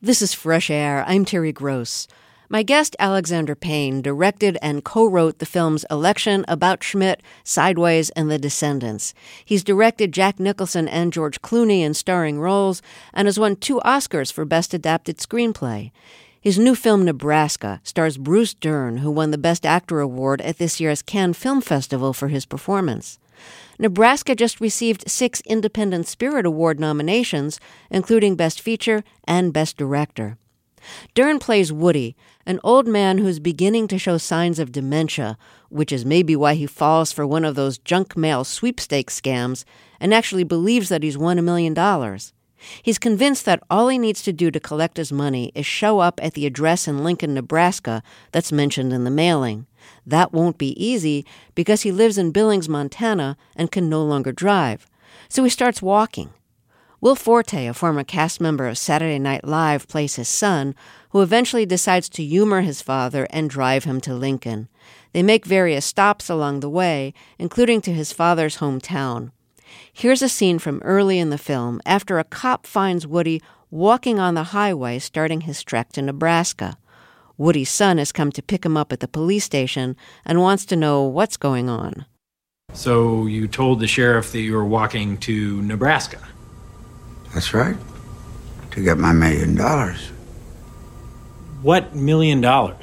This is Fresh Air. I'm Terry Gross. My guest, Alexander Payne, directed and co-wrote the films Election, About Schmidt, Sideways, and The Descendants. He's directed Jack Nicholson and George Clooney in starring roles and has won 2 Oscars for Best Adapted Screenplay. His new film, Nebraska, stars Bruce Dern, who won the Best Actor award at this year's Cannes Film Festival for his performance. Nebraska just received 6 Independent Spirit Award nominations, including Best Feature and Best Director. Dern plays Woody, an old man who's beginning to show signs of dementia, which is maybe why he falls for one of those junk mail sweepstakes scams and actually believes that he's won $1 million. He's convinced that all he needs to do to collect his money is show up at the address in Lincoln, Nebraska that's mentioned in the mailing. That won't be easy because he lives in Billings, Montana, and can no longer drive. So he starts walking. Will Forte, a former cast member of Saturday Night Live, plays his son, who eventually decides to humor his father and drive him to Lincoln. They make various stops along the way, including to his father's hometown. Here's a scene from early in the film after a cop finds Woody walking on the highway starting his trek to Nebraska. Woody's son has come to pick him up at the police station and wants to know what's going on. So you told the sheriff that you were walking to Nebraska? That's right. To get my $1 million. What $1 million?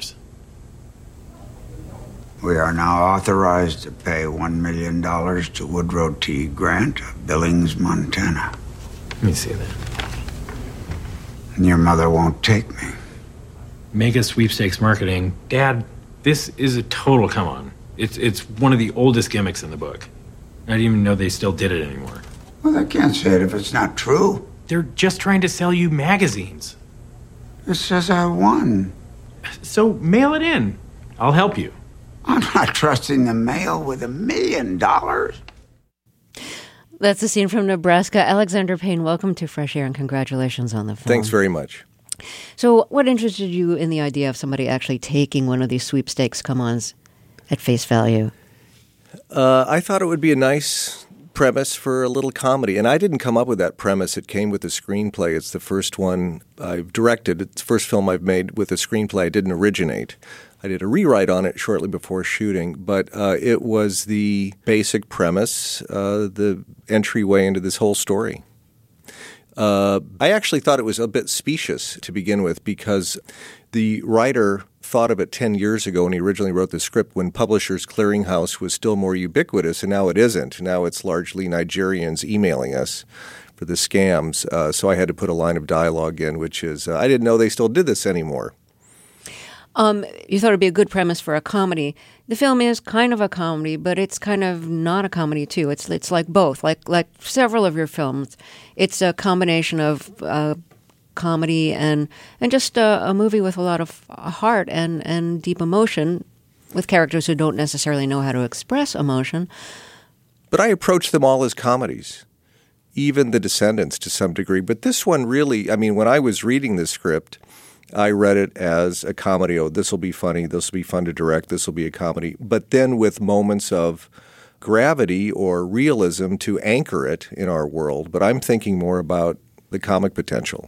We are now authorized to pay $1 million to Woodrow T. Grant of Billings, Montana. Let me see that. And your mother won't take me. Mega sweepstakes marketing. Dad, this is a total come-on. It's one of the oldest gimmicks in the book. I didn't even know they still did it anymore. Well, I can't say it if it's not true. They're just trying to sell you magazines. It says I won. So mail it in. I'll help you. I'm not trusting the mail with $1 million. That's a scene from Nebraska. Alexander Payne, welcome to Fresh Air and congratulations on the film. Thanks very much. So what interested you in the idea of somebody actually taking one of these sweepstakes come-ons at face value? I thought it would be a nice premise for a little comedy. And I didn't come up with that premise. It came with the screenplay. It's the first one I've directed. It's the first film I've made with a screenplay. I didn't originate. I did a rewrite on it shortly before shooting, but it was the basic premise, the entryway into this whole story. I actually thought it was a bit specious to begin with because the writer thought of it 10 years ago when he originally wrote the script when Publishers Clearinghouse was still more ubiquitous, and now it isn't. Now it's largely Nigerians emailing us for the scams. So I had to put a line of dialogue in, which is, I didn't know they still did this anymore. You thought it'd be a good premise for a comedy. The film is kind of a comedy, but it's kind of not a comedy too. It's like both. Like several of your films, it's a combination of comedy and just a movie with a lot of heart and deep emotion, with characters who don't necessarily know how to express emotion. But I approach them all as comedies, even The Descendants to some degree. But this one really, I mean, when I was reading the script, I read it as a comedy. Oh, this will be funny. This will be fun to direct. This will be a comedy. But then with moments of gravity or realism to anchor it in our world. But I'm thinking more about the comic potential.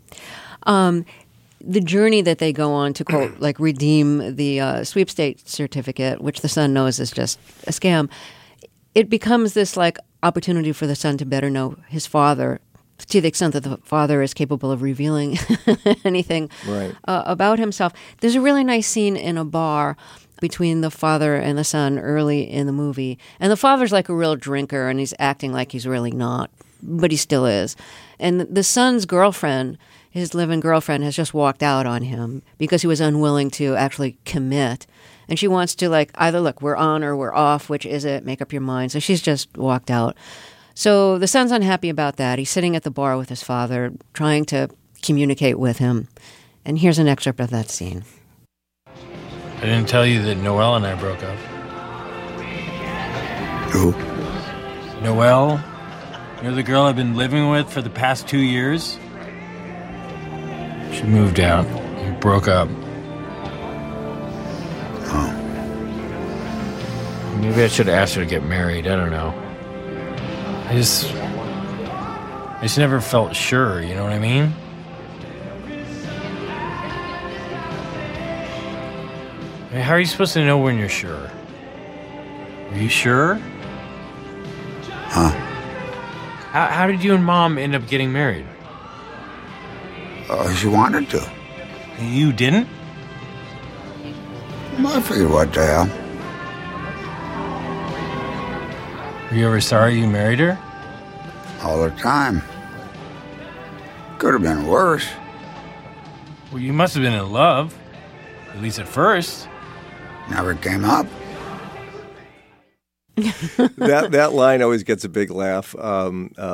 The journey that they go on to, quote, like redeem the sweepstakes certificate, which the son knows is just a scam, it becomes this like opportunity for the son to better know his father, to the extent that the father is capable of revealing anything about himself. There's a really nice scene in a bar between the father and the son early in the movie. And the father's like a real drinker, and he's acting like he's really not, but he still is. And the son's girlfriend, his live-in girlfriend, has just walked out on him because he was unwilling to actually commit. And she wants to, like, either, look, we're on or we're off, which is it? Make up your mind. So she's just walked out. So the son's unhappy about that. He's sitting at the bar with his father, trying to communicate with him. And here's an excerpt of that scene. I didn't tell you that Noelle and I broke up. Who? Noelle? You're the girl I've been living with for the past 2 years? She moved out. We broke up. Oh. Maybe I should have asked her to get married. I don't know. I just never felt sure, you know what I mean? I mean, how are you supposed to know when you're sure? Are you sure? Huh? How did you and Mom end up getting married? She wanted to. You didn't? I figured what the hell. Were you ever sorry you married her? All the time. Could have been worse. Well, you must have been in love. At least at first. Never came up. That line always gets a big laugh. Are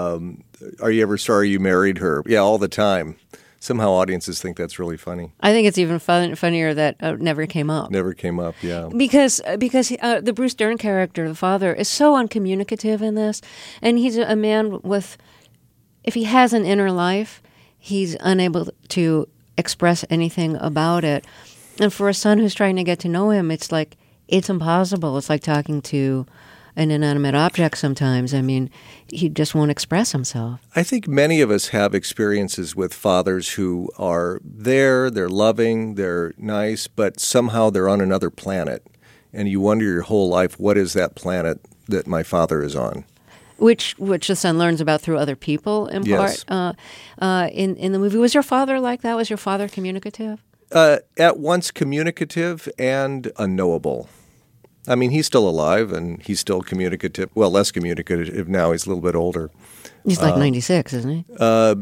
you ever sorry you married her? Yeah, all the time. Somehow audiences think that's really funny. I think it's even funnier that never came up. Never came up, yeah. Because the Bruce Dern character, the father, is so uncommunicative in this. And he's a man with, if he has an inner life, he's unable to express anything about it. And for a son who's trying to get to know him, it's like, it's impossible. It's like talking to an inanimate object sometimes. I mean, he just won't express himself. I think many of us have experiences with fathers who are there, they're loving, they're nice, but somehow they're on another planet. And you wonder your whole life, what is that planet that my father is on? Which the son learns about through other people, in Yes. part. In the movie, was your father like that? Was your father communicative? At once communicative and unknowable. I mean, he's still alive and he's still communicative. Well, less communicative now. He's a little bit older. He's like 96, isn't he?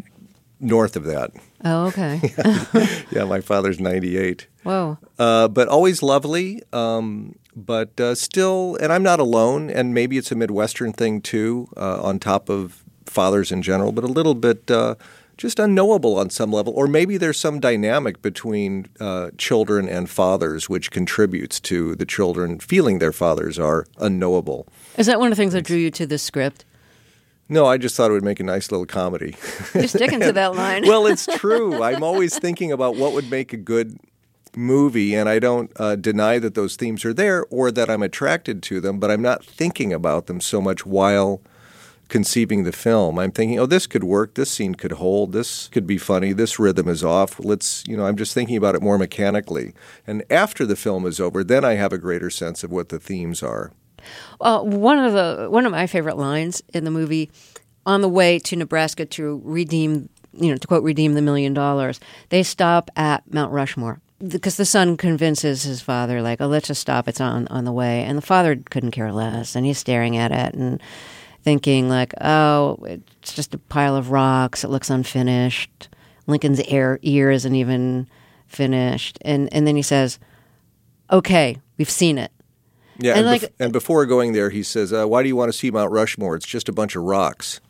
North of that. Oh, okay. Yeah, my father's 98. Whoa. But always lovely, but still, and I'm not alone, and maybe it's a Midwestern thing too, on top of fathers in general, but a little bit just unknowable on some level. Or maybe there's some dynamic between children and fathers which contributes to the children feeling their fathers are unknowable. Is that one of the things that drew you to this script? No, I just thought it would make a nice little comedy. You're sticking to that line. Well, it's true. I'm always thinking about what would make a good movie, and I don't deny that those themes are there or that I'm attracted to them, but I'm not thinking about them so much while conceiving the film. I'm thinking, oh, this could work, this scene could hold, this could be funny, this rhythm is off. I'm just thinking about it more mechanically. And after the film is over, then I have a greater sense of what the themes are. One of my favorite lines in the movie, on the way to Nebraska to redeem, to quote, redeem the $1 million, they stop at Mount Rushmore. Because the son convinces his father, like, oh, let's just stop, it's on the way. And the father couldn't care less, and he's staring at it and thinking, like, oh, it's just a pile of rocks, it looks unfinished. Lincoln's ear isn't even finished. And then he says, okay, we've seen it. Yeah, and before going there, he says, why do you want to see Mount Rushmore? It's just a bunch of rocks.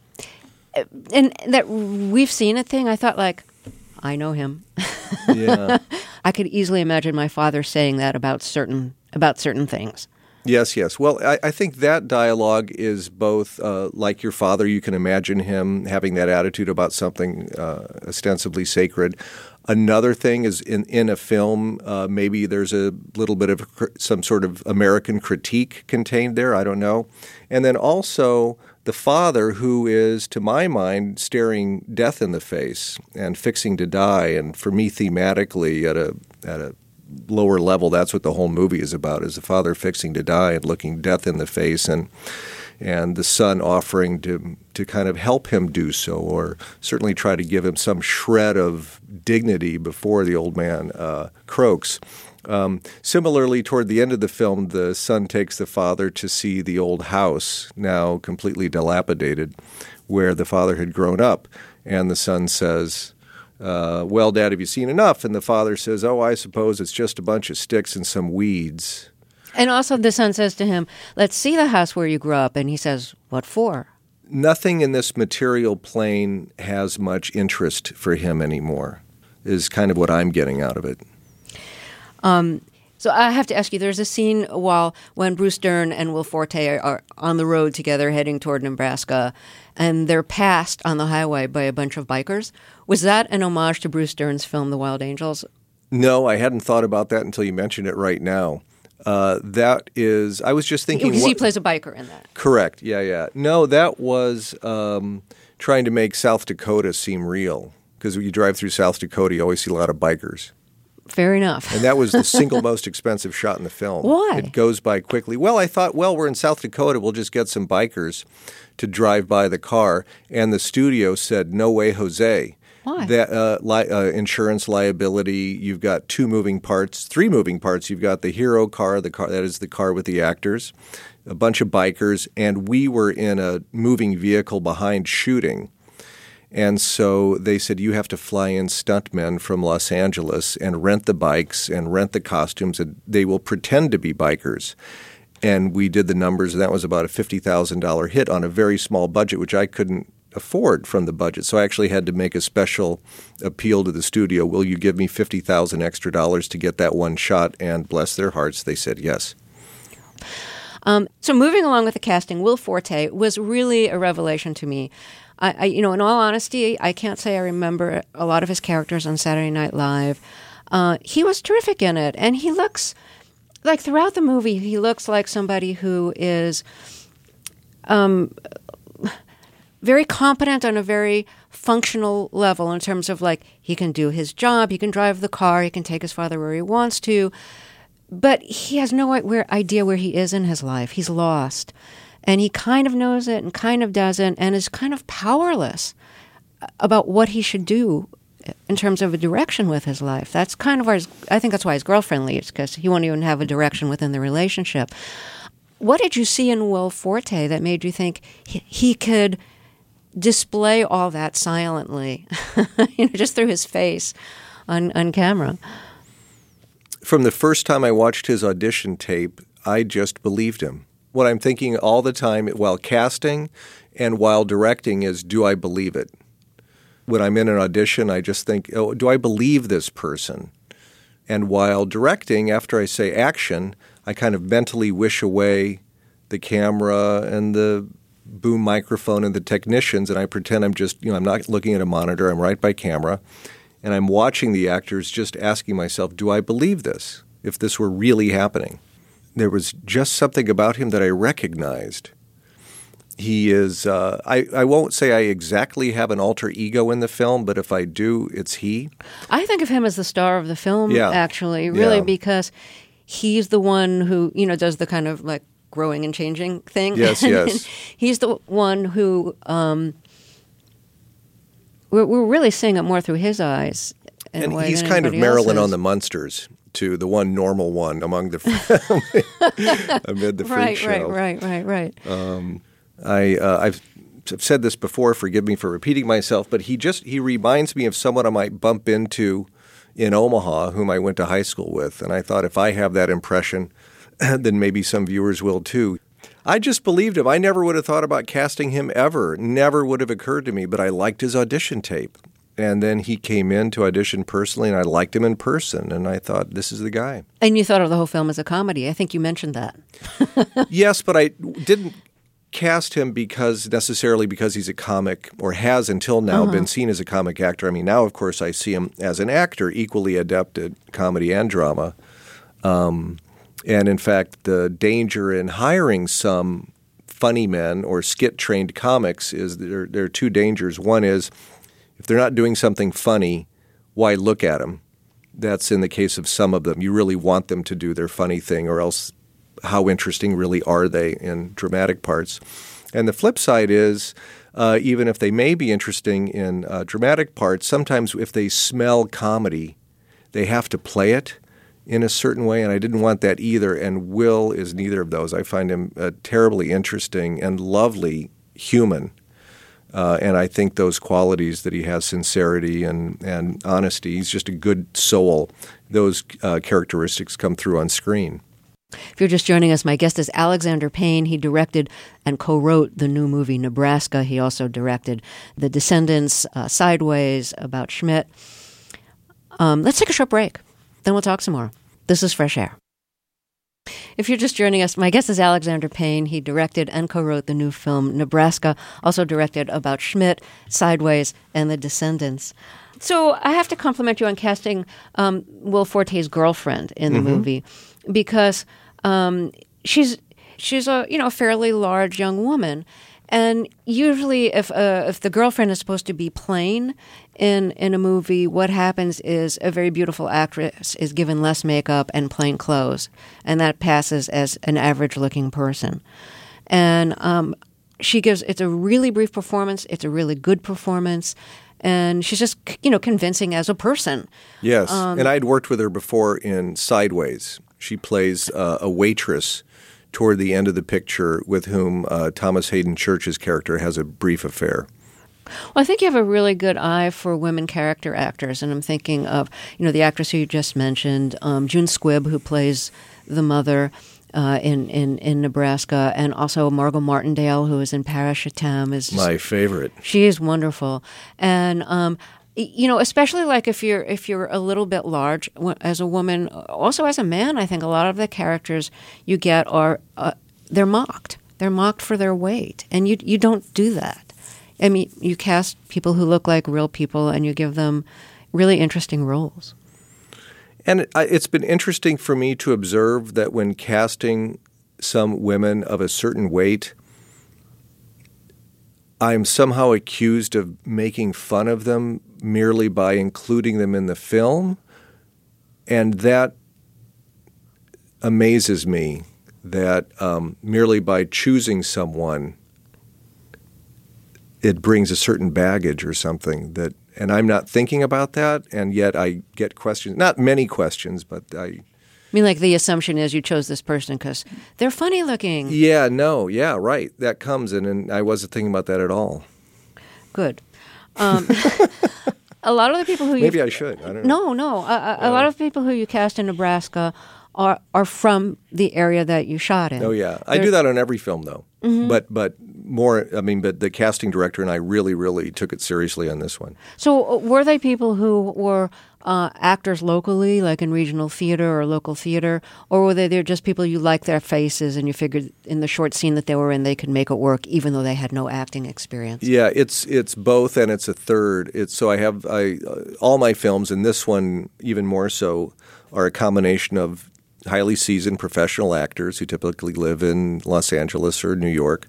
And that we've seen it thing, I thought, like, I know him. Yeah. I could easily imagine my father saying that about certain things. Yes. Well, I think that dialogue is both like your father. You can imagine him having that attitude about something ostensibly sacred. Another thing is in a film, maybe there's a little bit of some sort of American critique contained there. I don't know. And then also the father, who is, to my mind, staring death in the face and fixing to die. And for me, thematically, at a lower level, that's what the whole movie is about, is the father fixing to die and looking death in the face, and the son offering to kind of help him do so, or certainly try to give him some shred of dignity before the old man croaks. Similarly, toward the end of the film, the son takes the father to see the old house, now completely dilapidated, where the father had grown up. And the son says, well, Dad, have you seen enough? And the father says, oh, I suppose it's just a bunch of sticks and some weeds. And also the son says to him, let's see the house where you grew up. And he says, what for? Nothing in this material plane has much interest for him anymore, is kind of what I'm getting out of it. So I have to ask you, there's a scene when Bruce Dern and Will Forte are on the road together heading toward Nebraska, and they're passed on the highway by a bunch of bikers. Was that an homage to Bruce Dern's film, The Wild Angels? No, I hadn't thought about that until you mentioned it right now. That is, I was just thinking... Because he plays a biker in that. Correct, yeah. No, that was trying to make South Dakota seem real. Because when you drive through South Dakota, you always see a lot of bikers. Fair enough. And that was the single most expensive shot in the film. Why? It goes by quickly. Well, I thought, we're in South Dakota. We'll just get some bikers to drive by the car. And the studio said, no way, Jose. Why? That insurance liability, you've got three moving parts. You've got the hero car, that is the car with the actors, a bunch of bikers, and we were in a moving vehicle behind shooting. And so they said, you have to fly in stuntmen from Los Angeles and rent the bikes and rent the costumes, and they will pretend to be bikers. And we did the numbers, and that was about a $50,000 hit on a very small budget, which I couldn't afford from the budget. So I actually had to make a special appeal to the studio. Will you give me $50,000 extra to get that one shot? And bless their hearts, they said yes. So moving along with the casting, Will Forte was really a revelation to me. I in all honesty, I can't say I remember a lot of his characters on Saturday Night Live. He was terrific in it, and he looks like throughout the movie, he looks like somebody who is very competent on a very functional level in terms of like he can do his job, he can drive the car, he can take his father where he wants to, but he has no idea where he is in his life. He's lost. And he kind of knows it and kind of doesn't and is kind of powerless about what he should do in terms of a direction with his life. That's kind of I think that's why his girlfriend leaves, because he won't even have a direction within the relationship. What did you see in Will Forte that made you think he could display all that silently, just through his face on camera? From the first time I watched his audition tape, I just believed him. What I'm thinking all the time while casting and while directing is, do I believe it? When I'm in an audition, I just think, do I believe this person? And while directing, after I say action, I kind of mentally wish away the camera and the boom microphone and the technicians, and I pretend I'm just, I'm not looking at a monitor, I'm right by camera, and I'm watching the actors just asking myself, do I believe this, if this were really happening? There was just something about him that I recognized. He is, I won't say I exactly have an alter ego in the film, but if I do, it's he. I think of him as the star of the film, actually, really, because he's the one who, does the kind of like growing and changing thing. Yes, yes. He's the one who, we're really seeing it more through his eyes. And he's kind of Marilyn on the Munsters, to the one normal one among the amid the freak show. Right. I've said this before. Forgive me for repeating myself, but he reminds me of someone I might bump into in Omaha, whom I went to high school with. And I thought, if I have that impression, then maybe some viewers will too. I just believed him. I never would have thought about casting him ever. Never would have occurred to me. But I liked his audition tape. And then he came in to audition personally, and I liked him in person, and I thought, this is the guy. And you thought of the whole film as a comedy. I think you mentioned that. Yes, but I didn't cast him necessarily because he's a comic, or has until now been seen as a comic actor. I mean, now, of course, I see him as an actor, equally adept at comedy and drama. And in fact, the danger in hiring some funny men or skit-trained comics is there are two dangers. One is, if they're not doing something funny, why look at them? That's in the case of some of them. You really want them to do their funny thing, or else how interesting really are they in dramatic parts? And the flip side is, even if they may be interesting in dramatic parts, sometimes if they smell comedy, they have to play it in a certain way, and I didn't want that either, and Will is neither of those. I find him a terribly interesting and lovely human. And I think those qualities that he has, sincerity and honesty, he's just a good soul, those characteristics come through on screen. If you're just joining us, my guest is Alexander Payne. He directed and co-wrote the new movie Nebraska. He also directed The Descendants, Sideways, About Schmidt. Let's take a short break. Then we'll talk some more. This is Fresh Air. If you're just joining us, my guest is Alexander Payne. He directed and co-wrote the new film Nebraska, also directed About Schmidt, Sideways, and The Descendants. So I have to compliment you on casting Will Forte's girlfriend in the movie, because she's a fairly large young woman, And usually, if the girlfriend is supposed to be plain in a movie, what happens is a very beautiful actress is given less makeup and plain clothes, and that passes as an average-looking person. And it's a really brief performance. It's a really good performance. And she's just, convincing as a person. Yes, and I'd worked with her before in Sideways. She plays a waitress toward the end of the picture with whom Thomas Hayden Church's character has a brief affair. Well, I think you have a really good eye for women character actors, and I'm thinking of, the actress who you just mentioned, June Squibb, who plays the mother in Nebraska, and also Margot Martindale, who is in Parashitam. Is my favorite. She is wonderful, and especially like if you're a little bit large as a woman, also as a man, I think a lot of the characters you get are they're mocked. They're mocked for their weight, and you don't do that. I mean, you cast people who look like real people, and you give them really interesting roles. And it's been interesting for me to observe that when casting some women of a certain weight, I'm somehow accused of making fun of them merely by including them in the film. And that amazes me, that merely by choosing someone, it brings a certain baggage or something that, and I'm not thinking about that, and yet I get questions, not many questions, but I mean, like the assumption is you chose this person because they're funny looking. Yeah, right. That comes in, and I wasn't thinking about that at all. Good. A lot of the people who maybe I should. I don't know. No. A lot of people who you cast in Nebraska are from the area that you shot in. Oh yeah, I do that on every film though. Mm-hmm. But the casting director and I really took it seriously on this one. So were they people who were actors locally, like in regional theater or local theater, or were they just people you liked their faces and you figured in the short scene that they were in they could make it work even though they had no acting experience? Yeah, it's both, and it's a third. All my films, and this one even more so, are a combination of highly seasoned professional actors who typically live in Los Angeles or New York,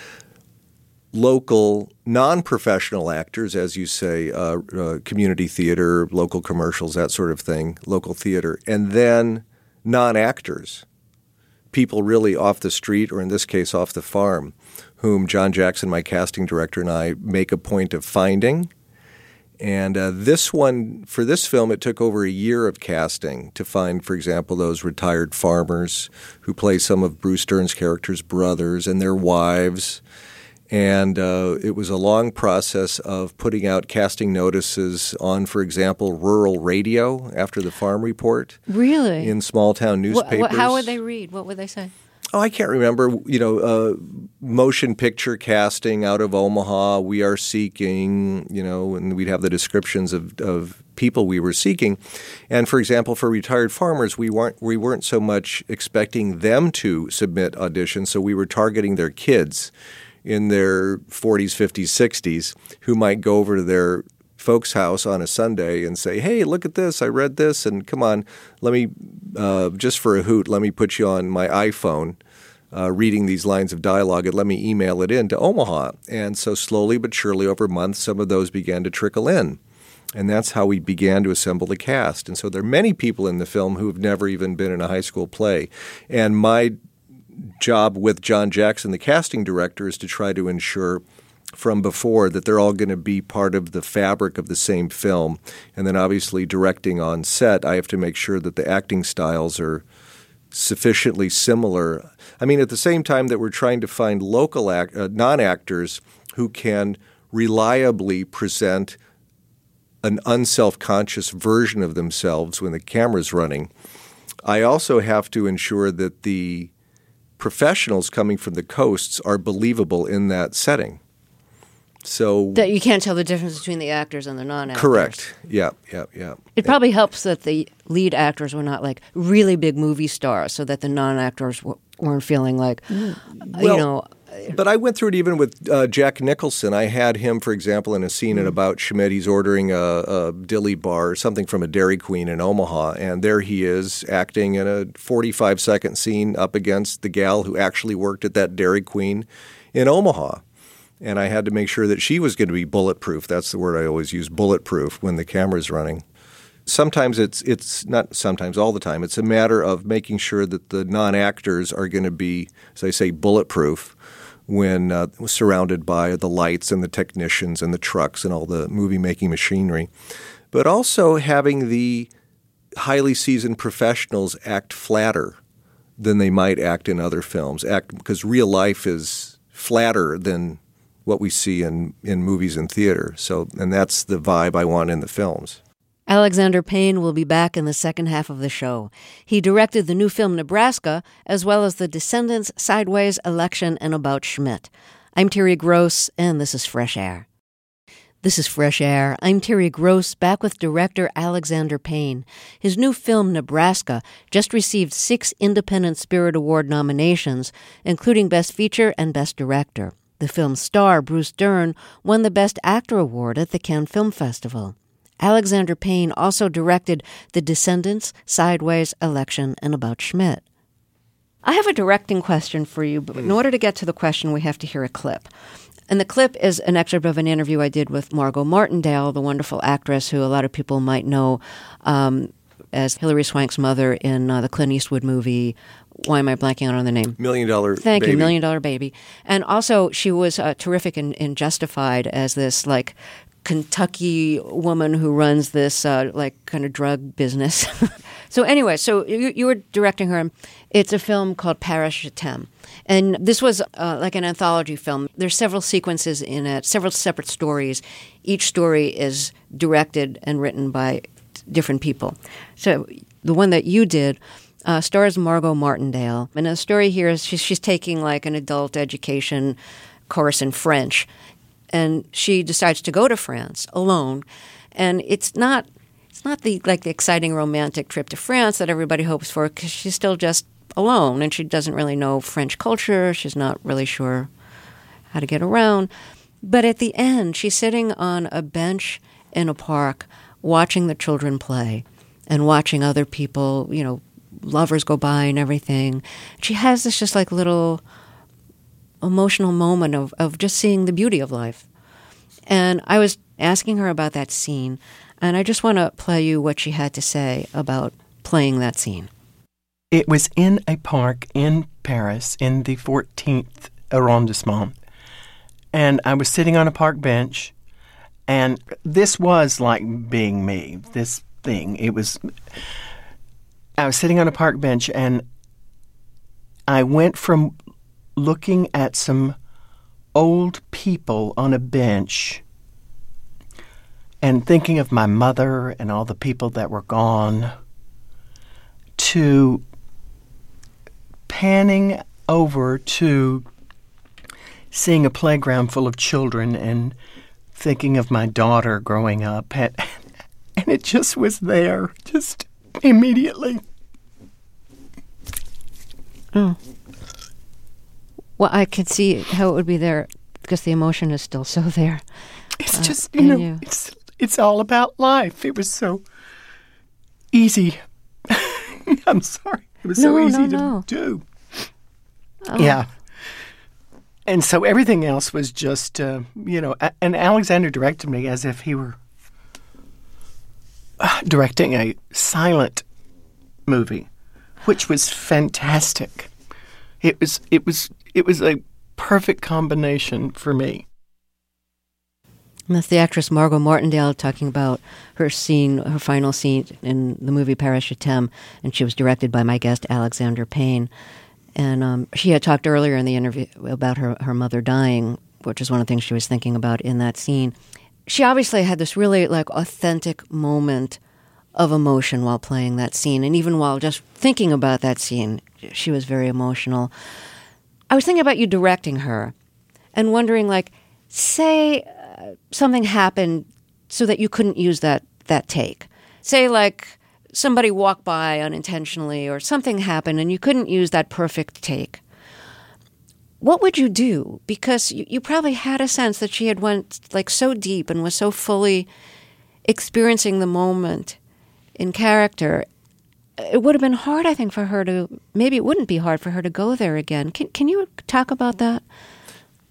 local non-professional actors, as you say, community theater, local commercials, that sort of thing, local theater, and then non-actors, people really off the street, or in this case off the farm, whom John Jackson, my casting director, and I make a point of finding. And for this film, it took over a year of casting to find, for example, those retired farmers who play some of Bruce Dern's characters' brothers and their wives. And it was a long process of putting out casting notices on, for example, rural radio after the farm report. Really? In small-town newspapers. How would they read? What would they say? Oh, I can't remember. Motion picture casting out of Omaha, we are seeking, and we'd have the descriptions of people we were seeking. And for example, for retired farmers, we weren't so much expecting them to submit auditions, so we were targeting their kids in their 40s, 50s, 60s who might go over to their folks' house on a Sunday and say, hey, look at this, I read this, and come on, let me, just for a hoot, let me put you on my iPhone reading these lines of dialogue and let me email it in to Omaha. And so slowly but surely over months, some of those began to trickle in. And that's how we began to assemble the cast. And so there are many people in the film who have never even been in a high school play. And my job with John Jackson, the casting director, is to try to ensure from before that they're all going to be part of the fabric of the same film. And then obviously directing on set, I have to make sure that the acting styles are sufficiently similar. I mean, at the same time that we're trying to find local non-actors who can reliably present an unself-conscious version of themselves when the camera's running, I also have to ensure that the professionals coming from the coasts are believable in that setting. So that you can't tell the difference between the actors and the non-actors. Correct. Yeah. It probably helps that the lead actors were not like really big movie stars, so that the non-actors weren't feeling like, But I went through it even with Jack Nicholson. I had him, for example, in a scene in About Schmidt. He's ordering a dilly bar or something from a Dairy Queen in Omaha, and there he is acting in a 45-second scene up against the gal who actually worked at that Dairy Queen in Omaha. And I had to make sure that she was going to be bulletproof. That's the word I always use, bulletproof, when the camera's running. Sometimes it's not sometimes, all the time. It's a matter of making sure that the non-actors are going to be, as I say, bulletproof when surrounded by the lights and the technicians and the trucks and all the movie-making machinery. But also having the highly seasoned professionals act flatter than they might act in other films, because real life is flatter than what we see in movies and theater. And that's the vibe I want in the films. Alexander Payne will be back in the second half of the show. He directed the new film Nebraska, as well as The Descendants, Sideways, Election, and About Schmidt. I'm Terry Gross, and this is Fresh Air. This is Fresh Air. I'm Terry Gross, back with director Alexander Payne. His new film, Nebraska, just received 6 Independent Spirit Award nominations, including Best Feature and Best Director. The film's star, Bruce Dern, won the Best Actor award at the Cannes Film Festival. Alexander Payne also directed The Descendants, Sideways, Election, and About Schmidt. I have a directing question for you, but in order to get to the question, we have to hear a clip. And the clip is an excerpt of an interview I did with Margot Martindale, the wonderful actress who a lot of people might know as Hilary Swank's mother in the Clint Eastwood movie. Why am I blanking out on the name? $1 Million Baby. Thank you, $1 Million Baby. And also, she was terrific in Justified as this, like, Kentucky woman who runs this, kind of drug business. So anyway, you were directing her. It's a film called Paris Je t'aime. And this was like an anthology film. There's several sequences in it, several separate stories. Each story is directed and written by different people. So the one that you did stars Margot Martindale. And the story here is she's taking like an adult education course in French. And she decides to go to France alone. And it's not the exciting romantic trip to France that everybody hopes for, because she's still just alone and she doesn't really know French culture. She's not really sure how to get around. But at the end, she's sitting on a bench in a park watching the children play and watching other people, lovers go by and everything. She has this just like little emotional moment of just seeing the beauty of life. And I was asking her about that scene, and I just want to play you what she had to say about playing that scene. It was in a park in Paris in the 14th arrondissement, and I was sitting on a park bench, and this was like being me, this thing. I was sitting on a park bench, and I went from looking at some old people on a bench and thinking of my mother and all the people that were gone to panning over to seeing a playground full of children and thinking of my daughter growing up. And it just was there, just immediately. Oh. Well, I could see how it would be there because the emotion is still so there. It's just, it's all about life. It was so easy. I'm sorry. It was so easy to do. Oh. Yeah. And so everything else was just, and Alexander directed me as if he were directing a silent movie, which was fantastic. It was a perfect combination for me. And that's the actress Margot Martindale talking about her final scene in the movie Paris Je t'aime, and she was directed by my guest Alexander Payne. And she had talked earlier in the interview about her mother dying, which is one of the things she was thinking about in that scene. She obviously had this really authentic moment of emotion while playing that scene, and even while just thinking about that scene, she was very emotional. I was thinking about you directing her and wondering, say something happened so that you couldn't use that take. Say, somebody walked by unintentionally or something happened and you couldn't use that perfect take. What would you do? Because you probably had a sense that she had went, so deep and was so fully experiencing the moment in character. It would have been hard, I think, for her to, maybe it wouldn't be hard for her to go there again. Can you talk about that?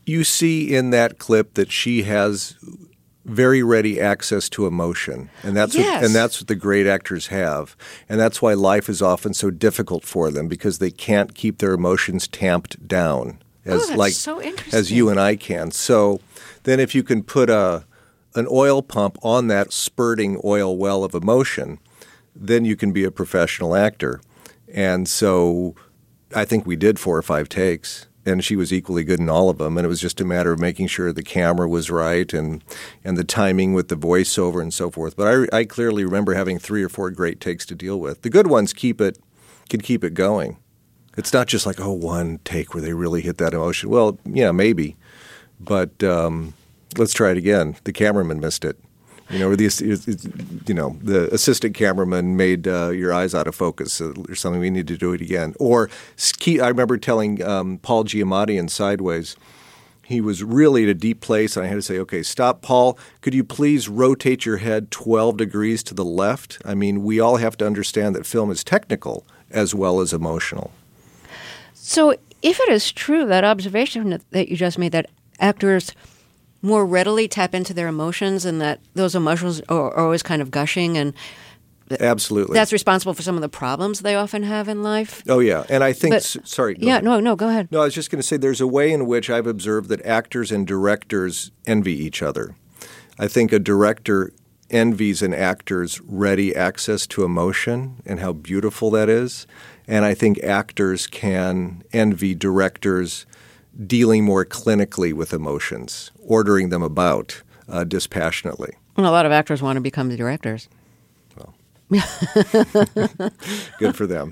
You see in that clip that she has very ready access to emotion, and that's what the great actors have, and that's why life is often so difficult for them, because they can't keep their emotions tamped down as you and I can. So then, if you can put an oil pump on that spurting oil well of emotion, then you can be a professional actor. And so I think we did 4 or 5 takes. And she was equally good in all of them. And it was just a matter of making sure the camera was right and the timing with the voiceover and so forth. But I clearly remember having 3 or 4 great takes to deal with. The good ones can keep it going. It's not just like, one take where they really hit that emotion. Well, yeah, maybe. But let's try it again. The cameraman missed it. Or the assistant cameraman made your eyes out of focus or something. We need to do it again. Or I remember telling Paul Giamatti in Sideways, he was really at a deep place, and I had to say, okay, stop, Paul. Could you please rotate your head 12 degrees to the left? I mean, we all have to understand that film is technical as well as emotional. So if it is true, that observation that you just made, that actors more readily tap into their emotions and that those emotions are always kind of gushing, and absolutely that's responsible for some of the problems they often have in life. Oh, yeah. And I think sorry. Go ahead. Go ahead. No, I was just going to say there's a way in which I've observed that actors and directors envy each other. I think a director envies an actor's ready access to emotion and how beautiful that is. And I think actors can envy directors dealing more clinically with emotions, ordering them about dispassionately. And a lot of actors want to become the directors. Well, good for them.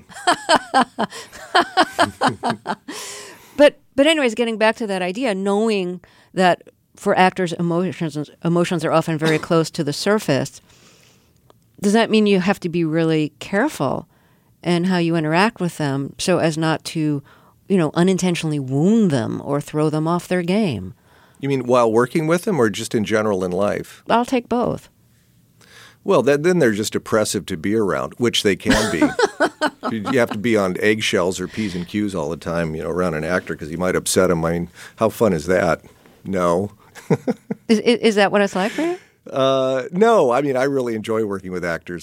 But anyways, getting back to that idea, knowing that for actors, emotions are often very close to the surface, does that mean you have to be really careful in how you interact with them so as not to unintentionally wound them or throw them off their game? You mean while working with them or just in general in life? I'll take both. Well, then they're just oppressive to be around, which they can be. You have to be on eggshells or P's and Q's all the time, around an actor because you might upset them. I mean, how fun is that? No. Is that what it's like for you? No. I mean, I really enjoy working with actors.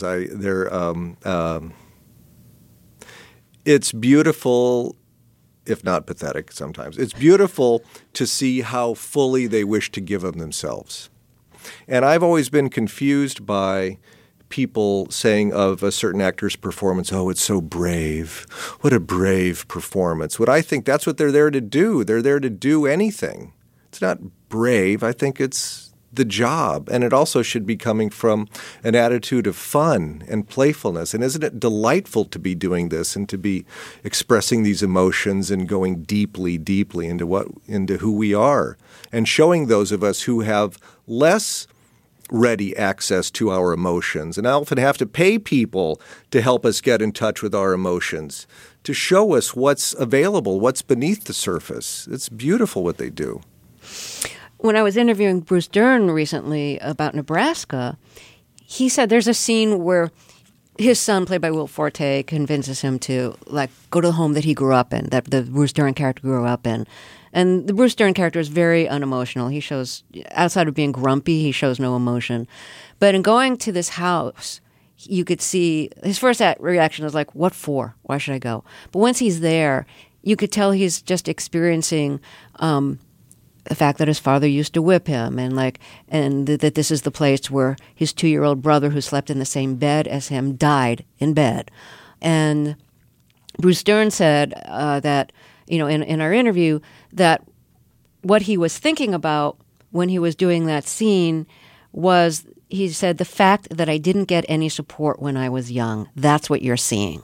It's beautiful, if not pathetic sometimes. It's beautiful to see how fully they wish to give of themselves. And I've always been confused by people saying of a certain actor's performance, oh, it's so brave. What a brave performance. What I think that's what they're there to do. They're there to do anything. It's not brave. I think it's the job. And it also should be coming from an attitude of fun and playfulness. And isn't it delightful to be doing this and to be expressing these emotions and going deeply, deeply into who we are and showing those of us who have less ready access to our emotions. And I often have to pay people to help us get in touch with our emotions, to show us what's available, what's beneath the surface. It's beautiful what they do. When I was interviewing Bruce Dern recently about Nebraska, he said there's a scene where his son, played by Will Forte, convinces him to go to the home that he grew up in, that the Bruce Dern character grew up in. And the Bruce Dern character is very unemotional. He shows, outside of being grumpy, he shows no emotion. But in going to this house, you could see his first reaction was like, what for? Why should I go? But once he's there, you could tell he's just experiencing the fact that his father used to whip him, and that this is the place where his 2-year-old brother, who slept in the same bed as him, died in bed. And Bruce Dern said that, in our interview, that what he was thinking about when he was doing that scene was, he said, the fact that I didn't get any support when I was young. That's what you're seeing.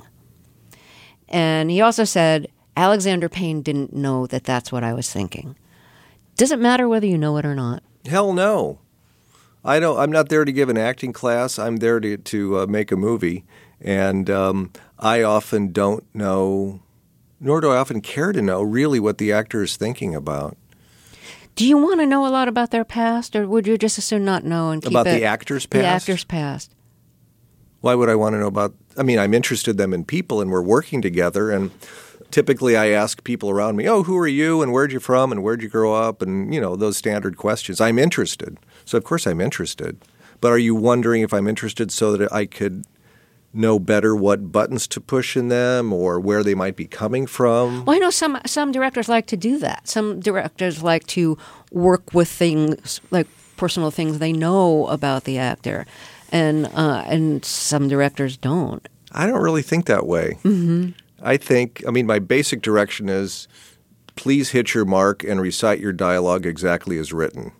And he also said, Alexander Payne didn't know that that's what I was thinking. Does it matter whether you know it or not? Hell no. I'm not there to give an acting class. I'm there to make a movie. And I often don't know, nor do I often care to know, really what the actor is thinking about. Do you want to know a lot about their past, or would you just as soon not know and keep about the actor's past? The actor's past. Why would I want to know about? I mean, I'm interested in them in people, and we're working together, and typically I ask people around me, oh, who are you and where'd you from and where'd you grow up? And, those standard questions. I'm interested. So, of course, I'm interested. But are you wondering if I'm interested so that I could know better what buttons to push in them or where they might be coming from? Well, I know some directors like to do that. Some directors like to work with things, like personal things they know about the actor. And some directors don't. I don't really think that way. Mm-hmm. My basic direction is please hit your mark and recite your dialogue exactly as written.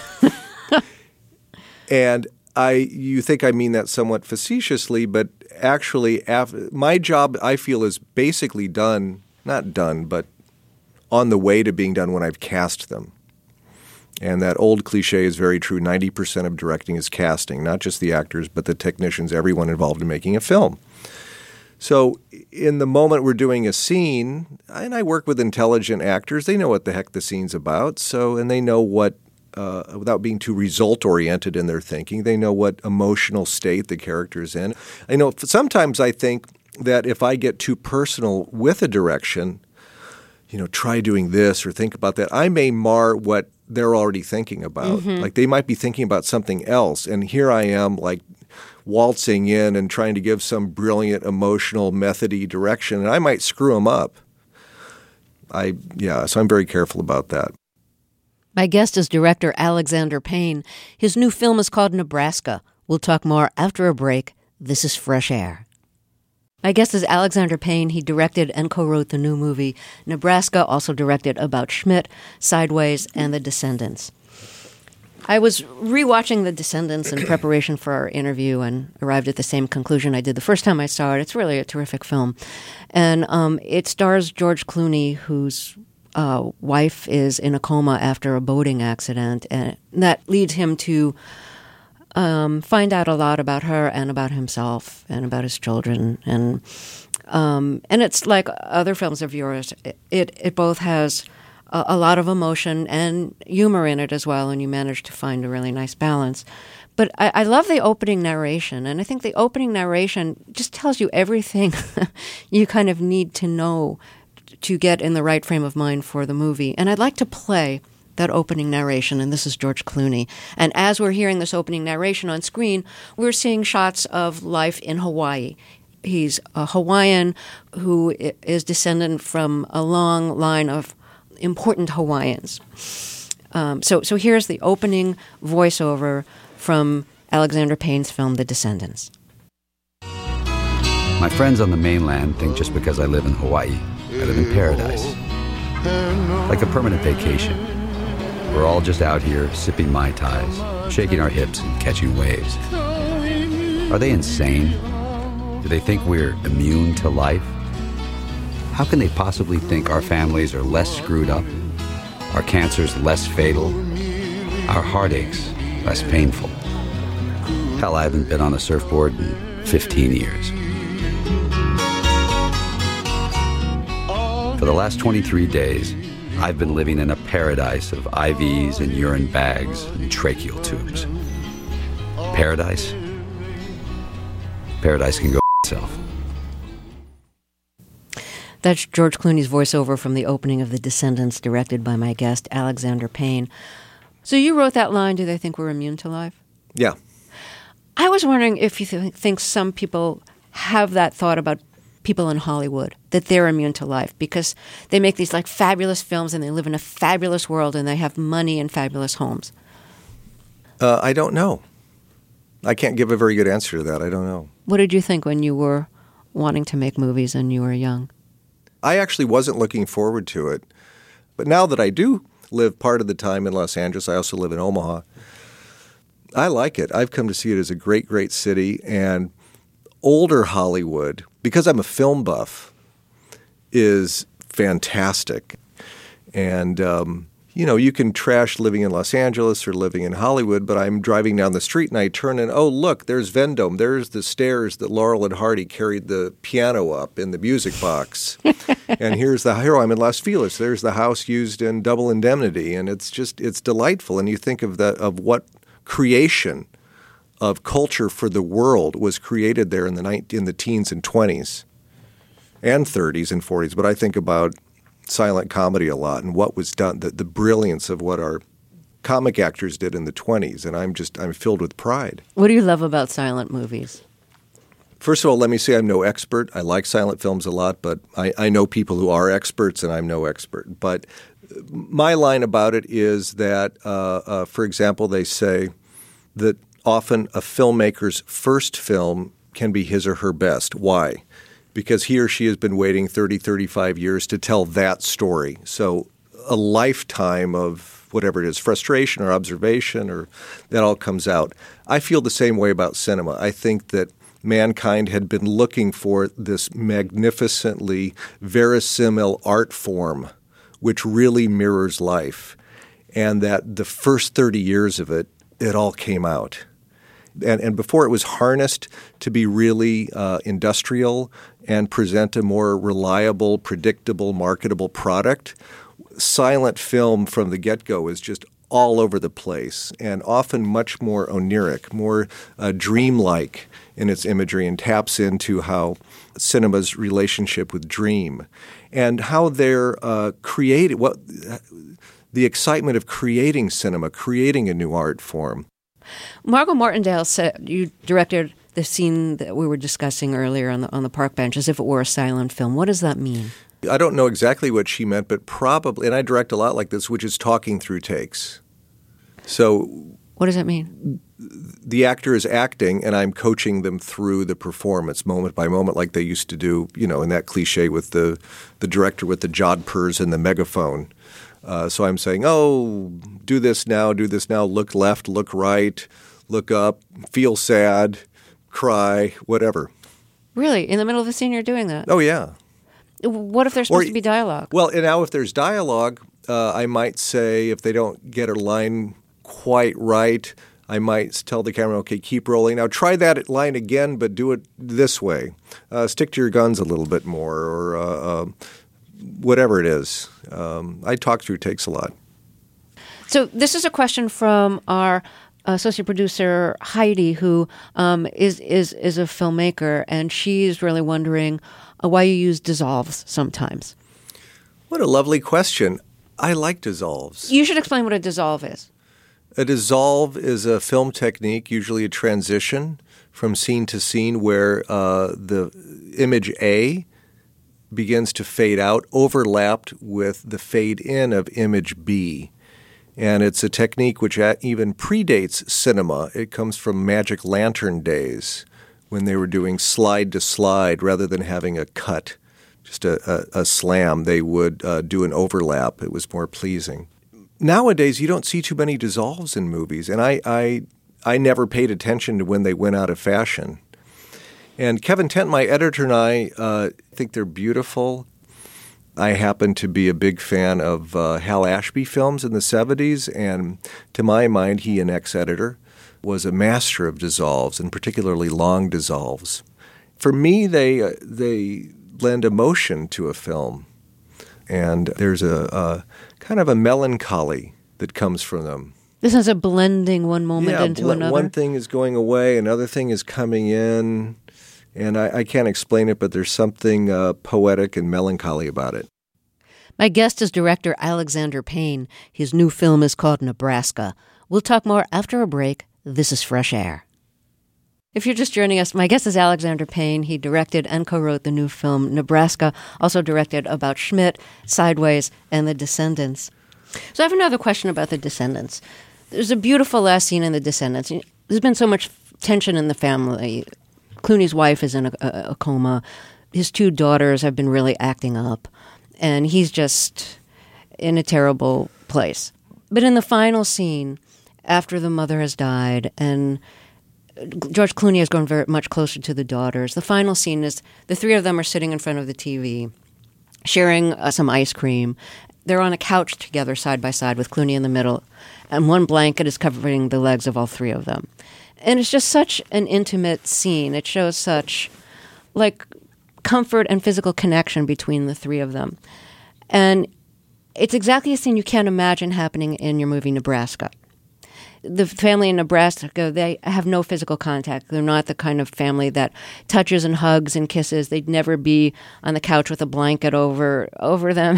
And you think I mean that somewhat facetiously, but actually my job, I feel, is basically done, not done, but on the way to being done when I've cast them. And that old cliche is very true. 90% of directing is casting, not just the actors, but the technicians, everyone involved in making a film. So in the moment we're doing a scene, and I work with intelligent actors, they know what the heck the scene's about. And they know what, without being too result-oriented in their thinking, they know what emotional state the character's in. I know sometimes I think that if I get too personal with a direction, try doing this or think about that, I may mar what they're already thinking about. Mm-hmm. Like they might be thinking about something else. And here I am like waltzing in and trying to give some brilliant, emotional, methody direction. And I might screw them up. So I'm very careful about that. My guest is director Alexander Payne. His new film is called Nebraska. We'll talk more after a break. This is Fresh Air. My guest is Alexander Payne. He directed and co-wrote the new movie Nebraska, also directed About Schmidt, Sideways, and The Descendants. I was rewatching The Descendants in preparation for our interview and arrived at the same conclusion I did the first time I saw it. It's really a terrific film. And it stars George Clooney, whose wife is in a coma after a boating accident, and that leads him to find out a lot about her and about himself and about his children. And it's like other films of yours. It both has a lot of emotion and humor in it as well, and you manage to find a really nice balance. But I love the opening narration, and I think the opening narration just tells you everything you kind of need to know to get in the right frame of mind for the movie. And I'd like to play that opening narration, and this is George Clooney. And as we're hearing this opening narration on screen, we're seeing shots of life in Hawaii. He's a Hawaiian who is descendant from a long line of important Hawaiians. So here's the opening voiceover from Alexander Payne's film, The Descendants. My friends on the mainland think just because I live in Hawaii, I live in paradise. Like a permanent vacation. We're all just out here sipping Mai Tais, shaking our hips and catching waves. Are they insane? Do they think we're immune to life? How can they possibly think our families are less screwed up, our cancers less fatal, our heartaches less painful? Hell, I haven't been on a surfboard in 15 years. For the last 23 days, I've been living in a paradise of IVs and urine bags and tracheal tubes. Paradise? Paradise can go itself. That's George Clooney's voiceover from the opening of The Descendants, directed by my guest, Alexander Payne. So you wrote that line, do they think we're immune to life? Yeah. I was wondering if you think some people have that thought about people in Hollywood, that they're immune to life because they make these like fabulous films and they live in a fabulous world and they have money and fabulous homes. I don't know. I can't give a very good answer to that. I don't know. What did you think when you were wanting to make movies and you were young? I actually wasn't looking forward to it. But now that I do live part of the time in Los Angeles, I also live in Omaha, I like it. I've come to see it as a great, great city. And older Hollywood, because I'm a film buff, is fantastic. And, you can trash living in Los Angeles or living in Hollywood, but I'm driving down the street and I turn and, oh, look, there's Vendome. There's the stairs that Laurel and Hardy carried the piano up in the music box. And here's the hero. I'm in Las Feliz. There's the house used in Double Indemnity. And it's delightful. And you think of what creation of culture for the world was created there in the teens and 20s. and 30s and 40s, but I think about silent comedy a lot and what was done, the brilliance of what our comic actors did in the 20s, and I'm filled with pride. What do you love about silent movies? First of all, let me say I'm no expert. I like silent films a lot, but I know people who are experts, and I'm no expert. But my line about it is that, for example, they say that often a filmmaker's first film can be his or her best. Why? Because he or she has been waiting 30, 35 years to tell that story. So a lifetime of whatever it is, frustration or observation, or that all comes out. I feel the same way about cinema. I think that mankind had been looking for this magnificently verisimile art form which really mirrors life, and that the first 30 years of it all came out. And before it was harnessed to be really industrial and present a more reliable, predictable, marketable product, silent film from the get-go is just all over the place and often much more oniric, more dreamlike in its imagery, and taps into how cinema's relationship with dream and how they're created, the excitement of creating cinema, creating a new art form. Margot Martindale said you directed the scene that we were discussing earlier on the park bench as if it were a silent film. What does that mean? I don't know exactly what she meant, but probably, and I direct a lot like this, which is talking through takes. So what does that mean? The actor is acting, and I'm coaching them through the performance, moment by moment, like they used to do, in that cliche with the director with the jodhpurs and the megaphone. So I'm saying, do this now, look left, look right, look up, feel sad, cry, whatever. Really? In the middle of the scene you're doing that? Oh, yeah. What if there's supposed to be dialogue? Well, now if there's dialogue, I might say if they don't get a line quite right, I might tell the camera, okay, keep rolling. Now try that line again, but do it this way. Stick to your guns a little bit more, or whatever it is. I talk through takes a lot. So this is a question from our associate producer, Heidi, who is a filmmaker, and she's really wondering why you use dissolves sometimes. What a lovely question. I like dissolves. You should explain what a dissolve is. A dissolve is a film technique, usually a transition from scene to scene where the image A begins to fade out, overlapped with the fade in of image B. And it's a technique which even predates cinema. It comes from Magic Lantern days when they were doing slide to slide rather than having a cut, just a slam. They would do an overlap. It was more pleasing. Nowadays, you don't see too many dissolves in movies, and I never paid attention to when they went out of fashion. And Kevin Tent, my editor, and I think they're beautiful. I happen to be a big fan of Hal Ashby films in the 70s, and to my mind, he, an ex-editor, was a master of dissolves, and particularly long dissolves. For me, they lend emotion to a film, and there's a kind of a melancholy that comes from them. This is a blending one moment into another? One thing is going away, another thing is coming in. And I can't explain it, but there's something poetic and melancholy about it. My guest is director Alexander Payne. His new film is called Nebraska. We'll talk more after a break. This is Fresh Air. If you're just joining us, my guest is Alexander Payne. He directed and co-wrote the new film Nebraska, also directed About Schmidt, Sideways, and The Descendants. So I have another question about The Descendants. There's a beautiful last scene in The Descendants. There's been so much tension in the family. Clooney's wife is in a coma. His two daughters have been really acting up. And he's just in a terrible place. But in the final scene, after the mother has died and George Clooney has grown very much closer to the daughters, the final scene is the three of them are sitting in front of the TV, sharing some ice cream. They're on a couch together side by side with Clooney in the middle, and one blanket is covering the legs of all three of them. And it's just such an intimate scene. It shows such, comfort and physical connection between the three of them. And it's exactly a scene you can't imagine happening in your movie Nebraska. the family in Nebraska, they have no physical contact. They're not the kind of family that touches and hugs and kisses. They'd never be on the couch with a blanket over them,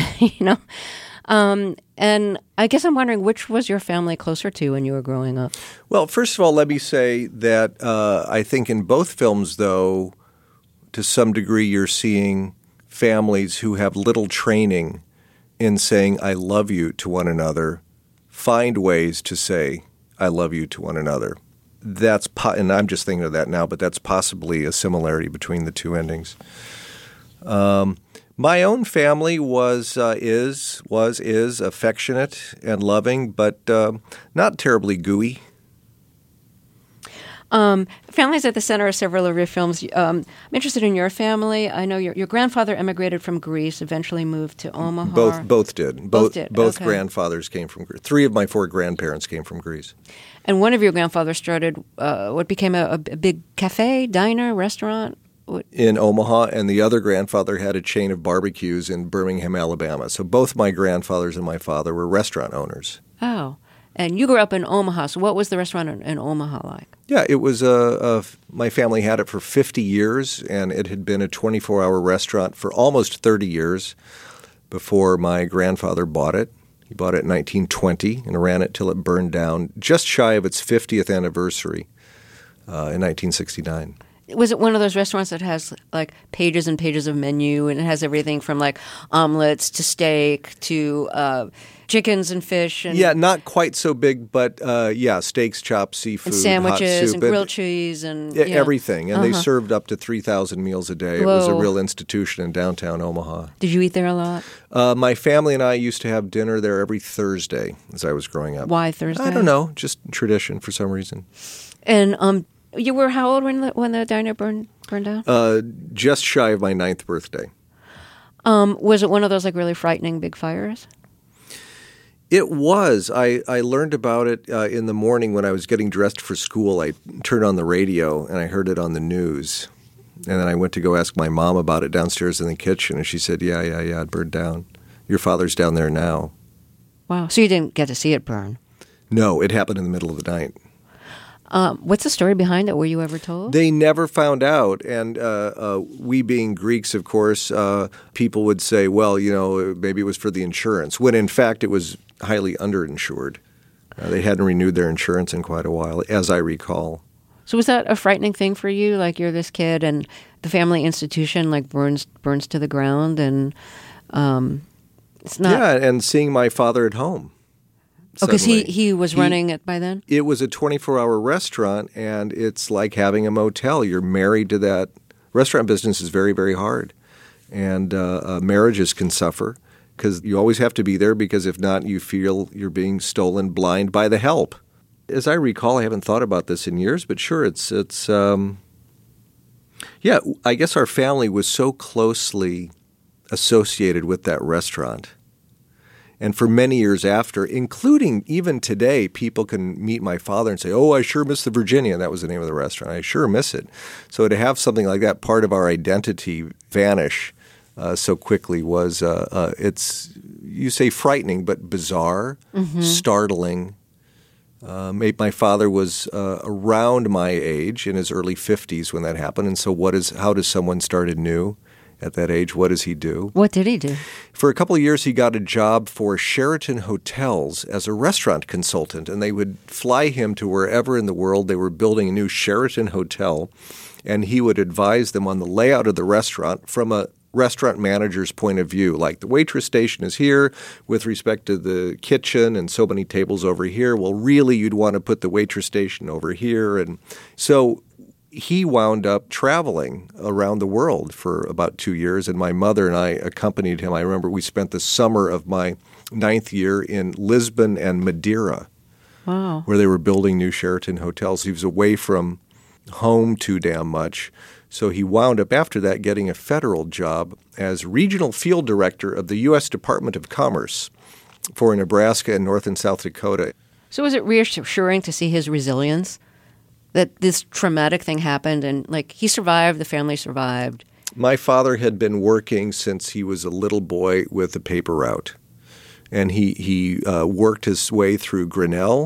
And I guess I'm wondering, which was your family closer to when you were growing up? Well, first of all, let me say that I think in both films, though, to some degree you're seeing families who have little training in saying I love you to one another find ways to say I love you to one another. And I'm just thinking of that now, but that's possibly a similarity between the two endings. My own family is affectionate and loving, but not terribly gooey. Families at the center of several of your films. I'm interested in your family. I know your grandfather emigrated from Greece, eventually moved to Omaha. Both did. Both okay. Grandfathers came from Greece. 3 of my 4 grandparents came from Greece. And one of your grandfathers started what became a big cafe, diner, restaurant? In Omaha, and the other grandfather had a chain of barbecues in Birmingham, Alabama. So both my grandfathers and my father were restaurant owners. Oh. And you grew up in Omaha, so what was the restaurant in Omaha like? Yeah, it was my family had it for 50 years, and it had been a 24-hour restaurant for almost 30 years before my grandfather bought it. He bought it in 1920 and ran it till it burned down just shy of its 50th anniversary in 1969. Was it one of those restaurants that has like pages and pages of menu, and it has everything from like omelets to steak to chickens and fish? And not quite so big, but steaks, chops, seafood, and sandwiches, hot soup, and grilled cheese, and everything. And they served up to 3,000 meals a day. Whoa. It was a real institution in downtown Omaha. Did you eat there a lot? My family and I used to have dinner there every Thursday as I was growing up. Why Thursday? I don't know, just tradition for some reason. And you were how old when the diner burned down? Just shy of my 9th birthday. Was it one of those like really frightening big fires? It was. I learned about it in the morning when I was getting dressed for school. I turned on the radio and I heard it on the news. And then I went to go ask my mom about it downstairs in the kitchen, and she said, yeah, it burned down. Your father's down there now. Wow. So you didn't get to see it burn? No, it happened in the middle of the night. What's the story behind it? Were you ever told? They never found out. And we being Greeks, of course, people would say, well, maybe it was for the insurance, when in fact it was highly underinsured. They hadn't renewed their insurance in quite a while, as I recall. So was that a frightening thing for you? Like you're this kid and the family institution like burns to the ground, and it's not... Yeah, and seeing my father at home. Oh, because he was running it by then? It was a 24-hour restaurant, and it's like having a motel. You're married to that. Restaurant business is very, very hard, and marriages can suffer because you always have to be there, because if not, you feel you're being stolen blind by the help. As I recall, I haven't thought about this in years, but sure, it's I guess our family was so closely associated with that restaurant. And for many years after, including even today, people can meet my father and say, oh, I sure miss the Virginia. That was the name of the restaurant. I sure miss it. So to have something like that, part of our identity, vanish so quickly was, it's, you say frightening, but bizarre, startling. My father was around my age, in his early 50s when that happened. And so how does someone start anew? At that age, what does he do? What did he do? For a couple of years, he got a job for Sheraton Hotels as a restaurant consultant, and they would fly him to wherever in the world they were building a new Sheraton hotel, and he would advise them on the layout of the restaurant from a restaurant manager's point of view. Like, the waitress station is here with respect to the kitchen and so many tables over here. Well, really, you'd want to put the waitress station over here. And so he wound up traveling around the world for about 2 years, and my mother and I accompanied him. I remember we spent the summer of my 9th year in Lisbon and Madeira, where they were building new Sheraton hotels. He was away from home too damn much, so he wound up after that getting a federal job as regional field director of the U.S. Department of Commerce for Nebraska and North and South Dakota. So was it reassuring to see his resilience? That this traumatic thing happened, and like he survived, the family survived. My father had been working since he was a little boy with a paper route, and he worked his way through Grinnell,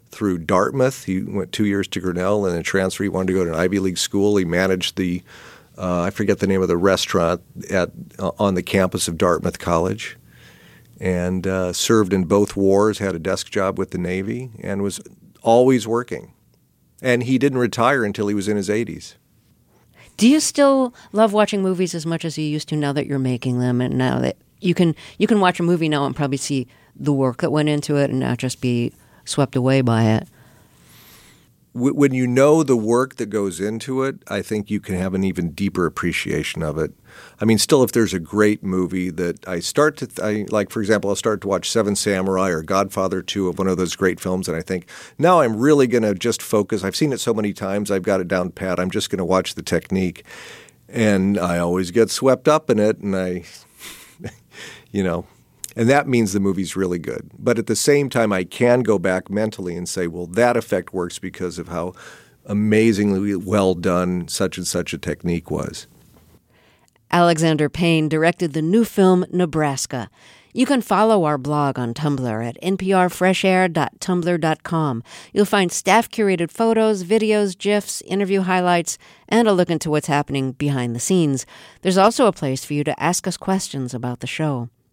through Dartmouth. He went 2 years to Grinnell and then transferred. He wanted to go to an Ivy League school. He managed the, I forget the name of the restaurant on the campus of Dartmouth College, and served in both wars, had a desk job with the Navy, and was always working. And he didn't retire until he was in his 80s. Do you still love watching movies as much as you used to now that you're making them, and now that you can watch a movie now and probably see the work that went into it and not just be swept away by it? When you know the work that goes into it, I think you can have an even deeper appreciation of it. I mean, still, if there's a great movie that I start to, like, for example, I'll start to watch Seven Samurai or Godfather 2 of one of those great films, and I think, now I'm really going to just focus. I've seen it so many times, I've got it down pat. I'm just going to watch the technique. And I always get swept up in it, and and that means the movie's really good. But at the same time, I can go back mentally and say, well, that effect works because of how amazingly well done such and such a technique was. Alexander Payne directed the new film Nebraska. You can follow our blog on Tumblr at nprfreshair.tumblr.com. You'll find staff-curated photos, videos, GIFs, interview highlights, and a look into what's happening behind the scenes. There's also a place for you to ask us questions about the show.